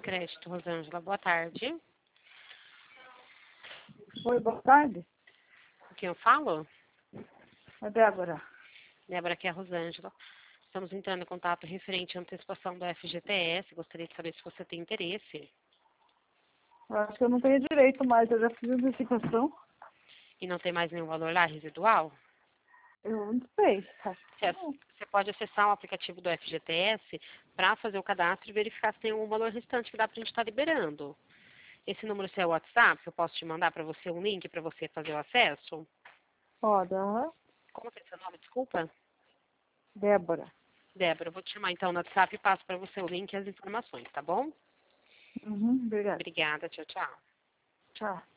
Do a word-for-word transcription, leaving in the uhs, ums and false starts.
Crédito, Rosângela. Boa tarde. Oi, boa tarde. Com quem eu falo? É Débora. Débora, aqui é a Rosângela. Estamos entrando em contato referente à antecipação do F G T S. Gostaria de saber se você tem interesse. Eu acho que eu não tenho direito mais, eu já fiz a antecipação. E não tem mais nenhum valor lá residual? Eu não sei. Acho que Você não. você pode acessar o aplicativo do F G T S para fazer o cadastro e verificar se tem algum valor restante que dá para a gente estar liberando. Esse número seu é o WhatsApp, eu posso te mandar para você um link para você fazer o acesso? Pode, aham. Como que é seu nome? Desculpa. Débora. Débora, eu vou te chamar então no WhatsApp e passo para você o link e as informações, tá bom? Uhum, obrigada. Obrigada, tchau, tchau. Tchau.